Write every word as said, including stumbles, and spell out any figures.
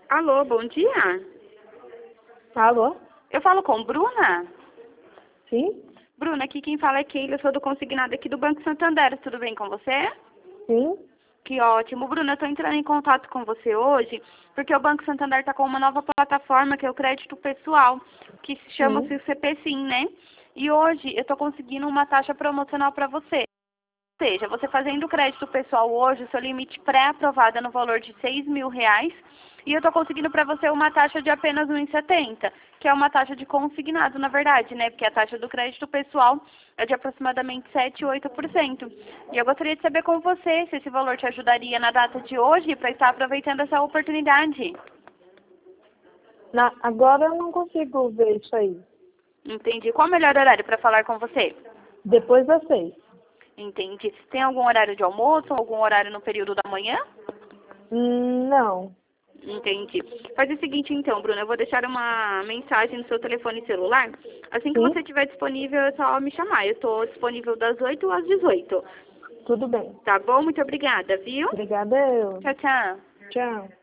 Alô, bom dia. Alô? Eu falo com Bruna? Sim? Bruna, aqui quem fala é Keila, eu sou do consignado aqui do Banco Santander. Tudo bem com você? Sim? Que ótimo. Bruna, eu estou entrando em contato com você hoje porque o Banco Santander está com uma nova plataforma que é o crédito pessoal, que se chama Sim. o C P Sim, né? E hoje eu estou conseguindo uma taxa promocional para você. Ou seja, você fazendo o crédito pessoal hoje, o seu limite pré-aprovado é no valor de seis mil reais. E eu estou conseguindo para você uma taxa de apenas um vírgula setenta, que é uma taxa de consignado, na verdade, né? Porque a taxa do crédito pessoal é de aproximadamente sete, oito por cento. E eu gostaria de saber com você se esse valor te ajudaria na data de hoje para estar aproveitando essa oportunidade. Na, agora eu não consigo ver isso aí. Entendi. Qual o melhor horário para falar com você? Depois das seis. Entendi. Tem algum horário de almoço, algum horário no período da manhã? Hum, não. Entendi. Faz o seguinte então, Bruna, eu vou deixar uma mensagem no seu telefone celular. Assim que você Sim? estiver disponível, é só me chamar. Eu estou disponível das oito às dezoito. Tudo bem. Tá bom? Muito obrigada, viu? Obrigada eu. Tchau, tchau. Tchau.